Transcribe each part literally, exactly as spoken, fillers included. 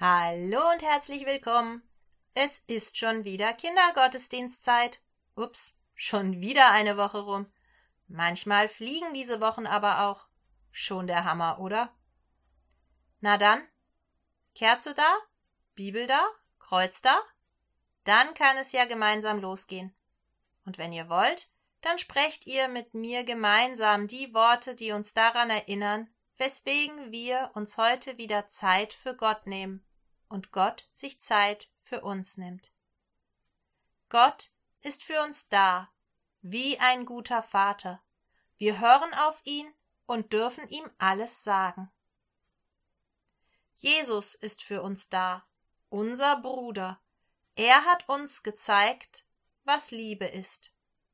Hallo und herzlich willkommen. Es ist schon wieder Kindergottesdienstzeit. Ups, schon wieder eine Woche rum. Manchmal fliegen diese Wochen aber auch. Schon der Hammer, oder? Na dann, Kerze da, Bibel da, Kreuz da? Dann kann es ja gemeinsam losgehen. Und wenn ihr wollt, dann sprecht ihr mit mir gemeinsam die Worte, die uns daran erinnern, weswegen wir uns heute wieder Zeit für Gott nehmen und Gott sich Zeit für uns nimmt. Gott ist für uns da, wie ein guter Vater. Wir hören auf ihn und dürfen ihm alles sagen. Jesus ist für uns da, unser Bruder. Er hat uns gezeigt, was Liebe ist.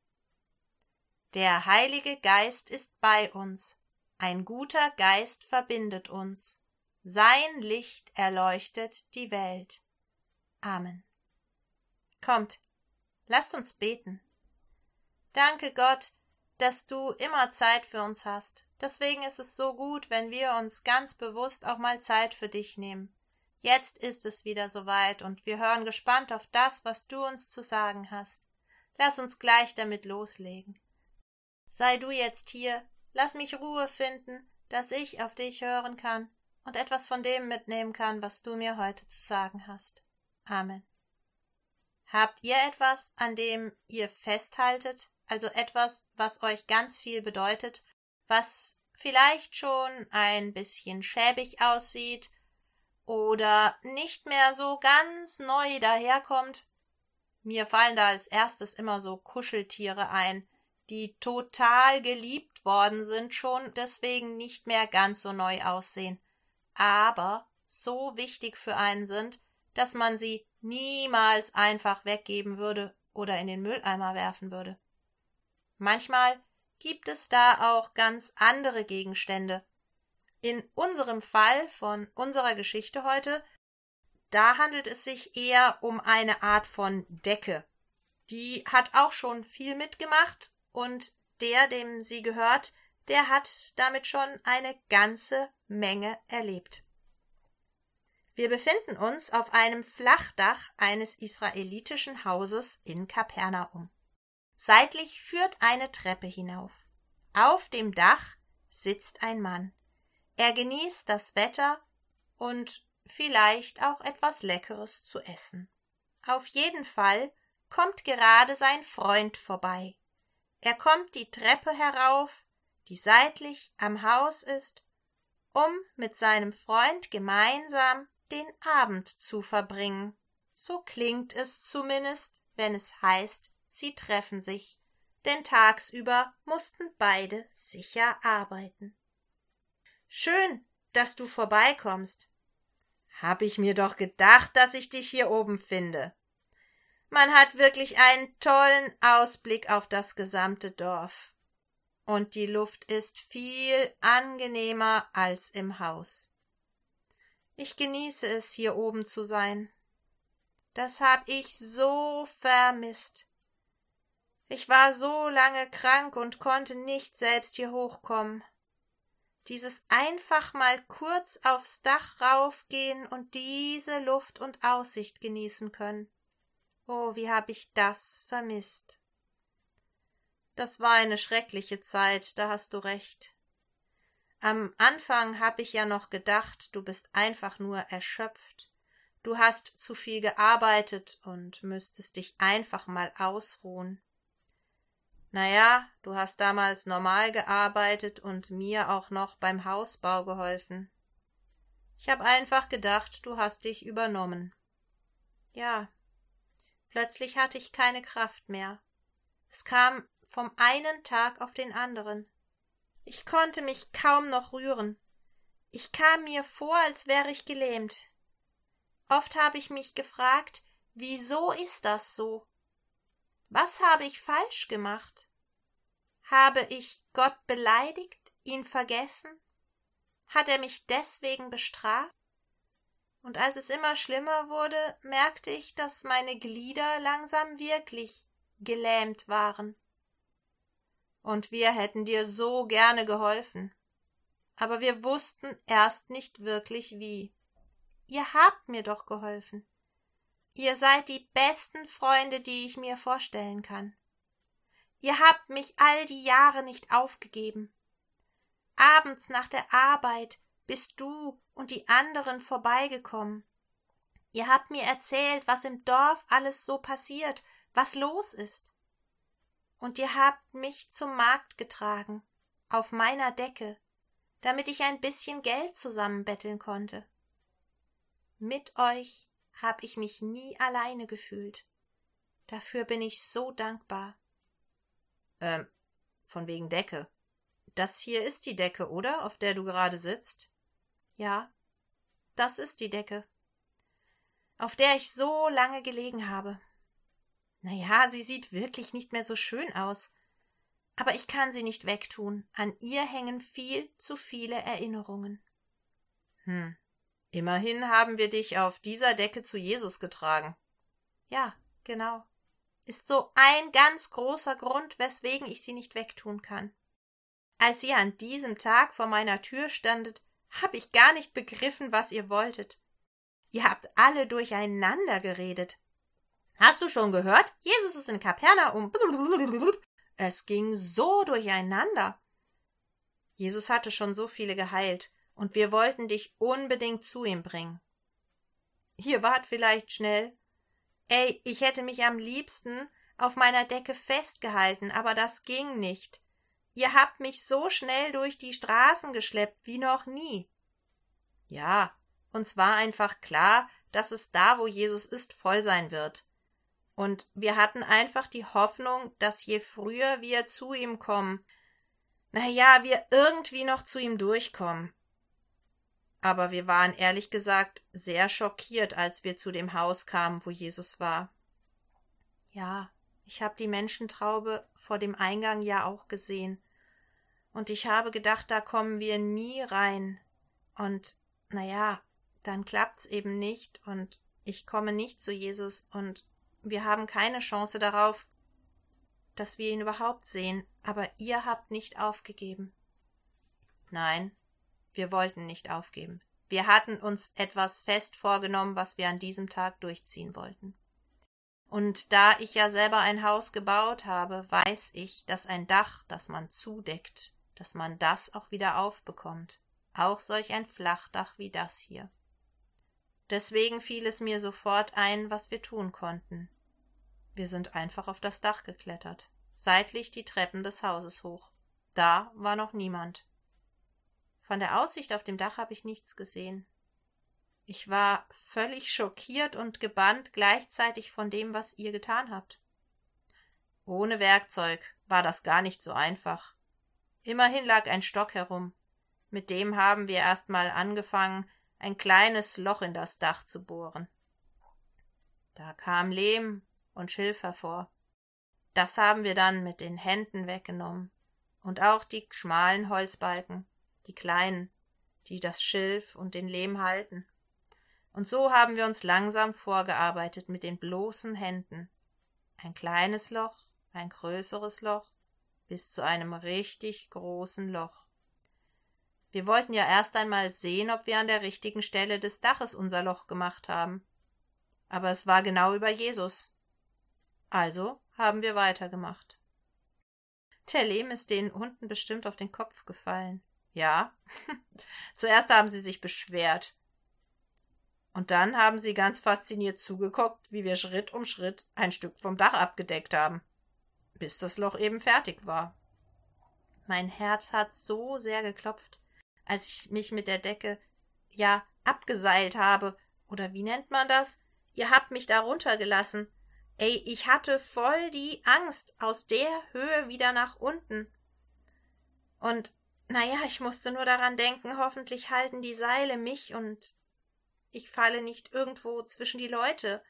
Der Heilige Geist ist bei uns. Ein guter Geist verbindet uns. Sein Licht erleuchtet die Welt. Amen. Kommt, lasst uns beten. Danke Gott, dass du immer Zeit für uns hast. Deswegen ist es so gut, wenn wir uns ganz bewusst auch mal Zeit für dich nehmen. Jetzt ist es wieder soweit und wir hören gespannt auf das, was du uns zu sagen hast. Lass uns gleich damit loslegen. Sei du jetzt hier, lass mich Ruhe finden, dass ich auf dich hören kann und etwas von dem mitnehmen kann, was du mir heute zu sagen hast. Amen. Habt ihr etwas, an dem ihr festhaltet, also etwas, was euch ganz viel bedeutet, was vielleicht schon ein bisschen schäbig aussieht oder nicht mehr so ganz neu daherkommt? Mir fallen da als erstes immer so Kuscheltiere ein, die total geliebt worden sind, schon deswegen nicht mehr ganz so neu aussehen, aber so wichtig für einen sind, dass man sie niemals einfach weggeben würde oder in den Mülleimer werfen würde. Manchmal gibt es da auch ganz andere Gegenstände. In unserem Fall von unserer Geschichte heute, da handelt es sich eher um eine Art von Decke. Die hat auch schon viel mitgemacht und der, dem sie gehört, der hat damit schon eine ganze Menge erlebt. Wir befinden uns auf einem Flachdach eines israelitischen Hauses in Kapernaum. Seitlich führt eine Treppe hinauf. Auf dem Dach sitzt ein Mann. Er genießt das Wetter und vielleicht auch etwas Leckeres zu essen. Auf jeden Fall kommt gerade sein Freund vorbei. Er kommt die Treppe herauf, die seitlich am Haus ist, um mit seinem Freund gemeinsam den Abend zu verbringen. So klingt es zumindest, wenn es heißt, sie treffen sich, denn tagsüber mussten beide sicher arbeiten. Schön, dass du vorbeikommst. Hab ich mir doch gedacht, dass ich dich hier oben finde. Man hat wirklich einen tollen Ausblick auf das gesamte Dorf. Und die Luft ist viel angenehmer als im Haus. Ich genieße es, hier oben zu sein. Das hab ich so vermisst. Ich war so lange krank und konnte nicht selbst hier hochkommen. Dieses einfach mal kurz aufs Dach raufgehen und diese Luft und Aussicht genießen können. Oh, wie hab ich das vermisst. Das war eine schreckliche Zeit, da hast du recht. Am Anfang hab ich ja noch gedacht, du bist einfach nur erschöpft. Du hast zu viel gearbeitet und müsstest dich einfach mal ausruhen. Naja, du hast damals normal gearbeitet und mir auch noch beim Hausbau geholfen. Ich hab einfach gedacht, du hast dich übernommen. Ja, plötzlich hatte ich keine Kraft mehr. Es kam vom einen Tag auf den anderen. Ich konnte mich kaum noch rühren. Ich kam mir vor, als wäre ich gelähmt. Oft habe ich mich gefragt, wieso ist das so? Was habe ich falsch gemacht? Habe ich Gott beleidigt, ihn vergessen? Hat er mich deswegen bestraft? Und als es immer schlimmer wurde, merkte ich, dass meine Glieder langsam wirklich gelähmt waren. Und wir hätten dir so gerne geholfen. Aber wir wussten erst nicht wirklich wie. Ihr habt mir doch geholfen. Ihr seid die besten Freunde, die ich mir vorstellen kann. Ihr habt mich all die Jahre nicht aufgegeben. Abends nach der Arbeit bist du und die anderen vorbeigekommen. Ihr habt mir erzählt, was im Dorf alles so passiert, was los ist. Und ihr habt mich zum Markt getragen, auf meiner Decke, damit ich ein bisschen Geld zusammenbetteln konnte. Mit euch hab ich mich nie alleine gefühlt. Dafür bin ich so dankbar. Ähm, von wegen Decke. Das hier ist die Decke, oder? Auf der du gerade sitzt? Ja, das ist die Decke, auf der ich so lange gelegen habe. Na ja, sie sieht wirklich nicht mehr so schön aus. Aber ich kann sie nicht wegtun. An ihr hängen viel zu viele Erinnerungen. Hm, immerhin haben wir dich auf dieser Decke zu Jesus getragen. Ja, genau. Ist so ein ganz großer Grund, weswegen ich sie nicht wegtun kann. Als ihr an diesem Tag vor meiner Tür standet, hab ich gar nicht begriffen, was ihr wolltet. Ihr habt alle durcheinander geredet. Hast du schon gehört? Jesus ist in Kapernaum. Es ging so durcheinander. Jesus hatte schon so viele geheilt, und wir wollten dich unbedingt zu ihm bringen. Ihr wart vielleicht schnell. Ey, ich hätte mich am liebsten auf meiner Decke festgehalten, aber das ging nicht. Ihr habt mich so schnell durch die Straßen geschleppt wie noch nie. Ja, uns war einfach klar, dass es da, wo Jesus ist, voll sein wird. Und wir hatten einfach die Hoffnung, dass je früher wir zu ihm kommen, na ja, wir irgendwie noch zu ihm durchkommen. Aber wir waren ehrlich gesagt sehr schockiert, als wir zu dem Haus kamen, wo Jesus war. Ja, ich habe die Menschentraube vor dem Eingang ja auch gesehen. Und ich habe gedacht, da kommen wir nie rein. Und, na ja, dann klappt's eben nicht und ich komme nicht zu Jesus und wir haben keine Chance darauf, dass wir ihn überhaupt sehen, aber ihr habt nicht aufgegeben. Nein, wir wollten nicht aufgeben. Wir hatten uns etwas fest vorgenommen, was wir an diesem Tag durchziehen wollten. Und da ich ja selber ein Haus gebaut habe, weiß ich, dass ein Dach, das man zudeckt, dass man das auch wieder aufbekommt. Auch solch ein Flachdach wie das hier. Deswegen fiel es mir sofort ein, was wir tun konnten. Wir sind einfach auf das Dach geklettert, seitlich die Treppen des Hauses hoch. Da war noch niemand. Von der Aussicht auf dem Dach habe ich nichts gesehen. Ich war völlig schockiert und gebannt gleichzeitig von dem, was ihr getan habt. Ohne Werkzeug war das gar nicht so einfach. Immerhin lag ein Stock herum. Mit dem haben wir erst mal angefangen, ein kleines Loch in das Dach zu bohren. Da kam Lehm und Schilf hervor. Das haben wir dann mit den Händen weggenommen. Und auch die schmalen Holzbalken, die kleinen, die das Schilf und den Lehm halten. Und so haben wir uns langsam vorgearbeitet mit den bloßen Händen. Ein kleines Loch, ein größeres Loch, bis zu einem richtig großen Loch. Wir wollten ja erst einmal sehen, ob wir an der richtigen Stelle des Daches unser Loch gemacht haben. Aber es war genau über Jesus. Also haben wir weitergemacht. Der Lehm ist denen unten bestimmt auf den Kopf gefallen. Ja, zuerst haben sie sich beschwert. Und dann haben sie ganz fasziniert zugeguckt, wie wir Schritt um Schritt ein Stück vom Dach abgedeckt haben, bis das Loch eben fertig war. Mein Herz hat so sehr geklopft, als ich mich mit der Decke, ja, abgeseilt habe, oder wie nennt man das? Ihr habt mich da runtergelassen. Ey, ich hatte voll die Angst, aus der Höhe wieder nach unten. Und, naja, ich musste nur daran denken, hoffentlich halten die Seile mich und ich falle nicht irgendwo zwischen die Leute.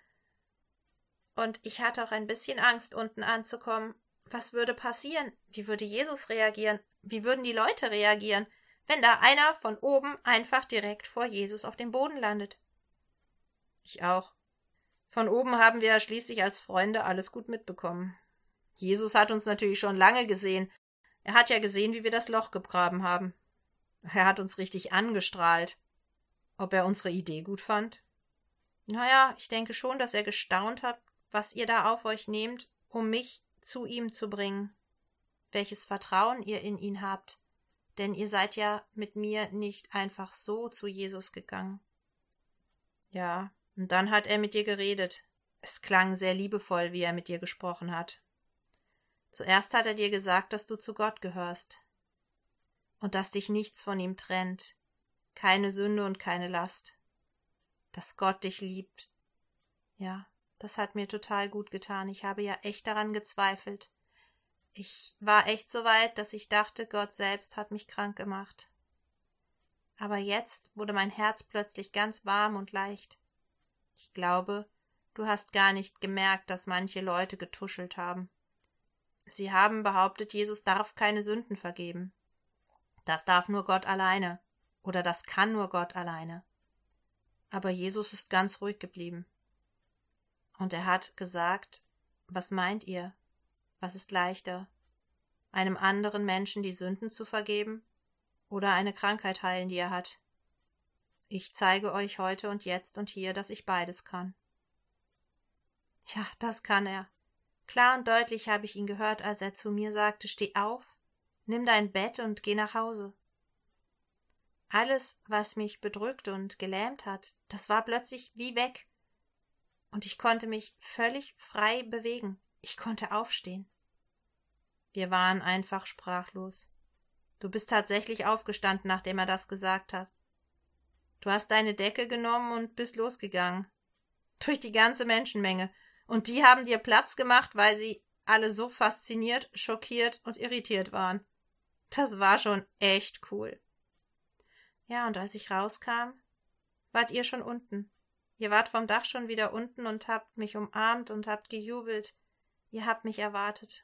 Und ich hatte auch ein bisschen Angst, unten anzukommen. Was würde passieren? Wie würde Jesus reagieren? Wie würden die Leute reagieren, wenn da einer von oben einfach direkt vor Jesus auf dem Boden landet? Ich auch. Von oben haben wir ja schließlich als Freunde alles gut mitbekommen. Jesus hat uns natürlich schon lange gesehen. Er hat ja gesehen, wie wir das Loch gegraben haben. Er hat uns richtig angestrahlt. Ob er unsere Idee gut fand? Naja, ich denke schon, dass er gestaunt hat, was ihr da auf euch nehmt, um mich zu ihm zu bringen. Welches Vertrauen ihr in ihn habt, denn ihr seid ja mit mir nicht einfach so zu Jesus gegangen. Ja, und dann hat er mit dir geredet. Es klang sehr liebevoll, wie er mit dir gesprochen hat. Zuerst hat er dir gesagt, dass du zu Gott gehörst und dass dich nichts von ihm trennt, keine Sünde und keine Last, dass Gott dich liebt. Ja, das hat mir total gut getan. Ich habe ja echt daran gezweifelt. Ich war echt so weit, dass ich dachte, Gott selbst hat mich krank gemacht. Aber jetzt wurde mein Herz plötzlich ganz warm und leicht. Ich glaube, du hast gar nicht gemerkt, dass manche Leute getuschelt haben. Sie haben behauptet, Jesus darf keine Sünden vergeben. Das darf nur Gott alleine. Oder das kann nur Gott alleine. Aber Jesus ist ganz ruhig geblieben. Und er hat gesagt, was meint ihr? Was ist leichter? Einem anderen Menschen die Sünden zu vergeben oder eine Krankheit heilen, die er hat? Ich zeige euch heute und jetzt und hier, dass ich beides kann. Ja, das kann er. Klar und deutlich habe ich ihn gehört, als er zu mir sagte, steh auf, nimm dein Bett und geh nach Hause. Alles, was mich bedrückt und gelähmt hat, das war plötzlich wie weg. Und ich konnte mich völlig frei bewegen. Ich konnte aufstehen. Wir waren einfach sprachlos. Du bist tatsächlich aufgestanden, nachdem er das gesagt hat. Du hast deine Decke genommen und bist losgegangen. Durch die ganze Menschenmenge. Und die haben dir Platz gemacht, weil sie alle so fasziniert, schockiert und irritiert waren. Das war schon echt cool. Ja, und als ich rauskam, wart ihr schon unten. Ihr wart vom Dach schon wieder unten und habt mich umarmt und habt gejubelt. Ihr habt mich erwartet.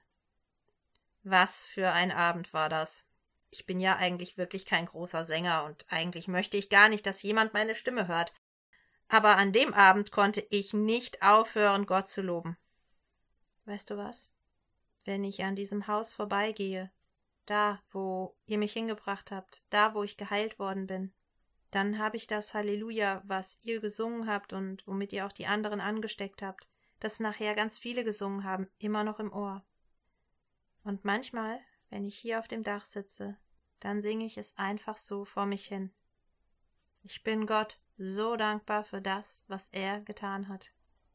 Was für ein Abend war das. Ich bin ja eigentlich wirklich kein großer Sänger und eigentlich möchte ich gar nicht, dass jemand meine Stimme hört. Aber an dem Abend konnte ich nicht aufhören, Gott zu loben. Weißt du was? Wenn ich an diesem Haus vorbeigehe, da, wo ihr mich hingebracht habt, da, wo ich geheilt worden bin, dann habe ich das Halleluja, was ihr gesungen habt und womit ihr auch die anderen angesteckt habt, das nachher ganz viele gesungen haben, immer noch im Ohr. Und manchmal, wenn ich hier auf dem Dach sitze, dann singe ich es einfach so vor mich hin. Ich bin Gott so dankbar für das, was er getan hat.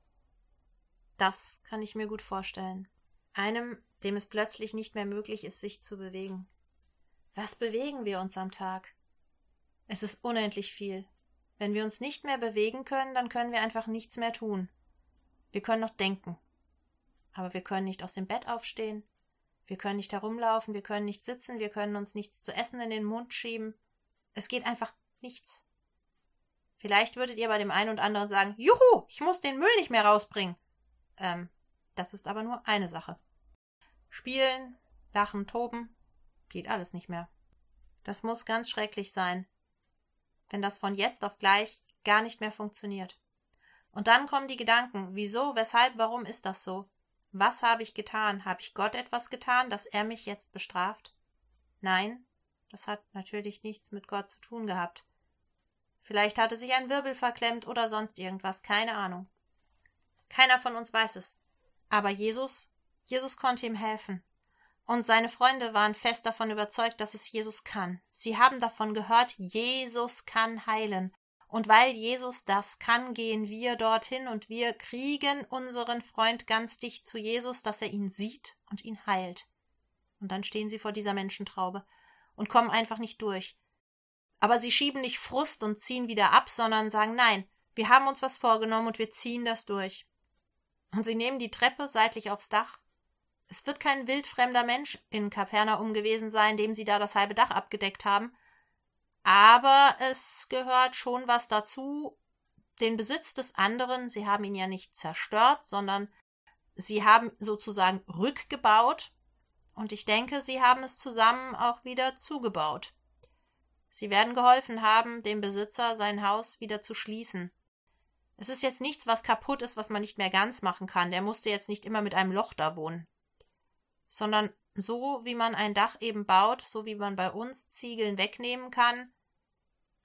Das kann ich mir gut vorstellen. Einem, dem es plötzlich nicht mehr möglich ist, sich zu bewegen. Was bewegen wir uns am Tag? Es ist unendlich viel. Wenn wir uns nicht mehr bewegen können, dann können wir einfach nichts mehr tun. Wir können noch denken. Aber wir können nicht aus dem Bett aufstehen. Wir können nicht herumlaufen, wir können nicht sitzen, wir können uns nichts zu essen in den Mund schieben. Es geht einfach nichts. Vielleicht würdet ihr bei dem einen und anderen sagen, juhu, ich muss den Müll nicht mehr rausbringen. Ähm, das ist aber nur eine Sache. Spielen, lachen, toben, geht alles nicht mehr. Das muss ganz schrecklich sein, wenn das von jetzt auf gleich gar nicht mehr funktioniert. Und dann kommen die Gedanken, wieso, weshalb, warum ist das so? Was habe ich getan? Habe ich Gott etwas getan, dass er mich jetzt bestraft? Nein, das hat natürlich nichts mit Gott zu tun gehabt. Vielleicht hatte sich ein Wirbel verklemmt oder sonst irgendwas, keine Ahnung. Keiner von uns weiß es. Aber Jesus, Jesus konnte ihm helfen. Und seine Freunde waren fest davon überzeugt, dass es Jesus kann. Sie haben davon gehört, Jesus kann heilen. Und weil Jesus das kann, gehen wir dorthin und wir kriegen unseren Freund ganz dicht zu Jesus, dass er ihn sieht und ihn heilt. Und dann stehen sie vor dieser Menschentraube und kommen einfach nicht durch. Aber sie schieben nicht Frust und ziehen wieder ab, sondern sagen, nein, wir haben uns was vorgenommen und wir ziehen das durch. Und sie nehmen die Treppe seitlich aufs Dach. Es wird kein wildfremder Mensch in Kapernaum gewesen sein, dem sie da das halbe Dach abgedeckt haben. Aber es gehört schon was dazu, den Besitz des anderen, sie haben ihn ja nicht zerstört, sondern sie haben sozusagen rückgebaut und ich denke, sie haben es zusammen auch wieder zugebaut. Sie werden geholfen haben, dem Besitzer sein Haus wieder zu schließen. Es ist jetzt nichts, was kaputt ist, was man nicht mehr ganz machen kann, der musste jetzt nicht immer mit einem Loch da wohnen, sondern so, wie man ein Dach eben baut, so wie man bei uns Ziegeln wegnehmen kann,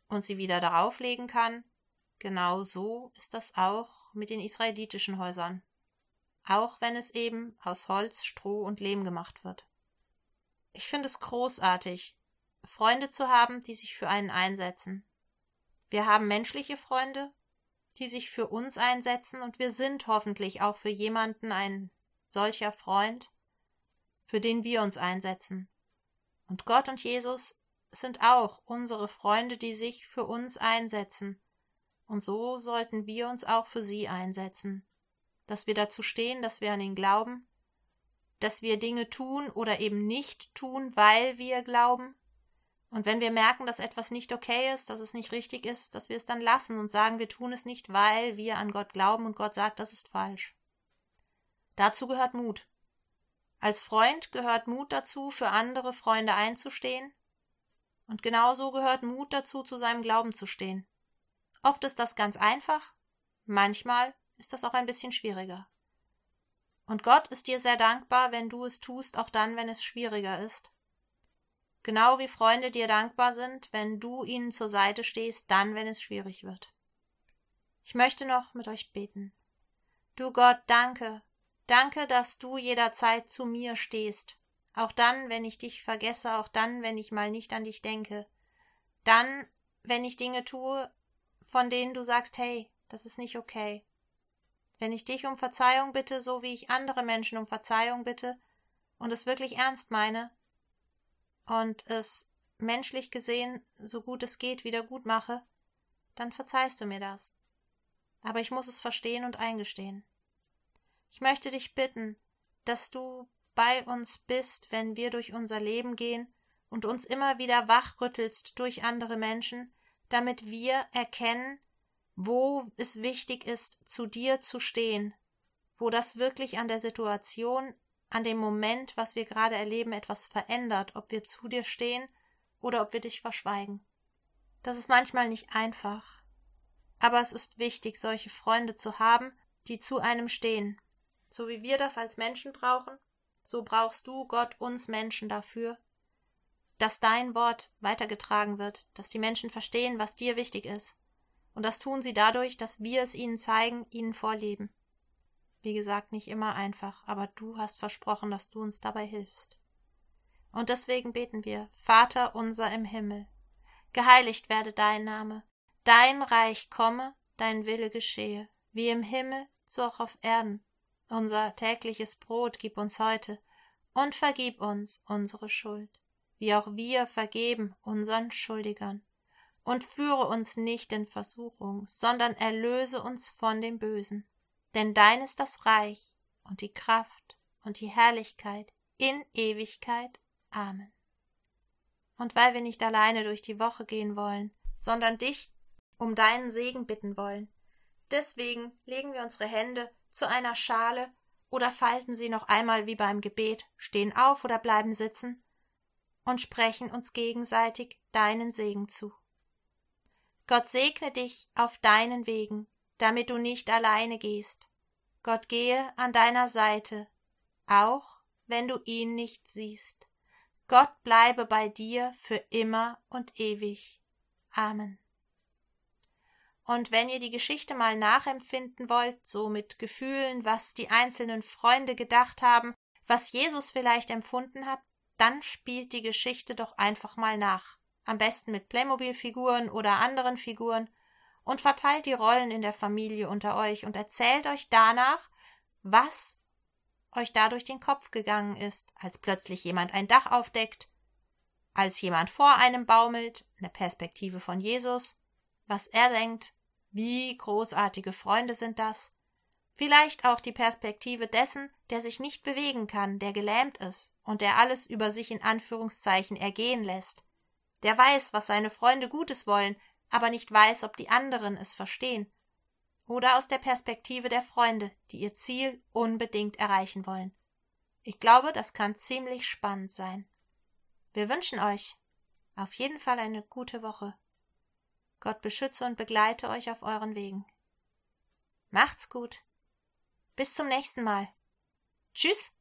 und sie wieder darauf legen kann, genau so ist das auch mit den israelitischen Häusern, auch wenn es eben aus Holz, Stroh und Lehm gemacht wird. Ich finde es großartig, Freunde zu haben, die sich für einen einsetzen. Wir haben menschliche Freunde, die sich für uns einsetzen, und wir sind hoffentlich auch für jemanden ein solcher Freund, für den wir uns einsetzen. Und Gott und Jesus sind auch unsere Freunde, die sich für uns einsetzen. Und so sollten wir uns auch für sie einsetzen, dass wir dazu stehen, dass wir an ihn glauben, dass wir Dinge tun oder eben nicht tun, weil wir glauben. Und wenn wir merken, dass etwas nicht okay ist, dass es nicht richtig ist, dass wir es dann lassen und sagen, wir tun es nicht, weil wir an Gott glauben und Gott sagt, das ist falsch. Dazu gehört Mut. Als Freund gehört Mut dazu, für andere Freunde einzustehen. Und genauso gehört Mut dazu, zu seinem Glauben zu stehen. Oft ist das ganz einfach, manchmal ist das auch ein bisschen schwieriger. Und Gott ist dir sehr dankbar, wenn du es tust, auch dann, wenn es schwieriger ist. Genau wie Freunde dir dankbar sind, wenn du ihnen zur Seite stehst, dann, wenn es schwierig wird. Ich möchte noch mit euch beten. Du Gott, danke, danke, dass du jederzeit zu mir stehst, auch dann, wenn ich dich vergesse, auch dann, wenn ich mal nicht an dich denke, dann, wenn ich Dinge tue, von denen du sagst, hey, das ist nicht okay. Wenn ich dich um Verzeihung bitte, so wie ich andere Menschen um Verzeihung bitte und es wirklich ernst meine und es menschlich gesehen, so gut es geht, wieder gut mache, dann verzeihst du mir das. Aber ich muss es verstehen und eingestehen. Ich möchte dich bitten, dass du bei uns bist, wenn wir durch unser Leben gehen und uns immer wieder wachrüttelst durch andere Menschen, damit wir erkennen, wo es wichtig ist, zu dir zu stehen, wo das wirklich an der Situation, an dem Moment, was wir gerade erleben, etwas verändert, ob wir zu dir stehen oder ob wir dich verschweigen. Das ist manchmal nicht einfach, aber es ist wichtig, solche Freunde zu haben, die zu einem stehen. So wie wir das als Menschen brauchen, so brauchst du, Gott, uns Menschen dafür, dass dein Wort weitergetragen wird, dass die Menschen verstehen, was dir wichtig ist. Und das tun sie dadurch, dass wir es ihnen zeigen, ihnen vorleben. Wie gesagt, nicht immer einfach, aber du hast versprochen, dass du uns dabei hilfst. Und deswegen beten wir, Vater unser im Himmel, geheiligt werde dein Name, dein Reich komme, dein Wille geschehe, wie im Himmel, so auch auf Erden. Unser tägliches Brot gib uns heute und vergib uns unsere Schuld, wie auch wir vergeben unseren Schuldigern. Und führe uns nicht in Versuchung, sondern erlöse uns von dem Bösen. Denn dein ist das Reich und die Kraft und die Herrlichkeit in Ewigkeit. Amen. Und weil wir nicht alleine durch die Woche gehen wollen, sondern dich um deinen Segen bitten wollen, deswegen legen wir unsere Hände zu einer Schale oder falten sie noch einmal wie beim Gebet, stehen auf oder bleiben sitzen und sprechen uns gegenseitig deinen Segen zu. Gott segne dich auf deinen Wegen, damit du nicht alleine gehst. Gott gehe an deiner Seite, auch wenn du ihn nicht siehst. Gott bleibe bei dir für immer und ewig. Amen. Und wenn ihr die Geschichte mal nachempfinden wollt, so mit Gefühlen, was die einzelnen Freunde gedacht haben, was Jesus vielleicht empfunden hat, dann spielt die Geschichte doch einfach mal nach. Am besten mit Playmobil-Figuren oder anderen Figuren, und verteilt die Rollen in der Familie unter euch und erzählt euch danach, was euch da durch den Kopf gegangen ist, als plötzlich jemand ein Dach aufdeckt, als jemand vor einem baumelt, eine Perspektive von Jesus, was er denkt, wie großartige Freunde sind das, vielleicht auch die Perspektive dessen, der sich nicht bewegen kann, der gelähmt ist und der alles über sich in Anführungszeichen ergehen lässt. Der weiß, was seine Freunde Gutes wollen, aber nicht weiß, ob die anderen es verstehen. Oder aus der Perspektive der Freunde, die ihr Ziel unbedingt erreichen wollen. Ich glaube, das kann ziemlich spannend sein. Wir wünschen euch auf jeden Fall eine gute Woche. Gott beschütze und begleite euch auf euren Wegen. Macht's gut. Bis zum nächsten Mal. Tschüss.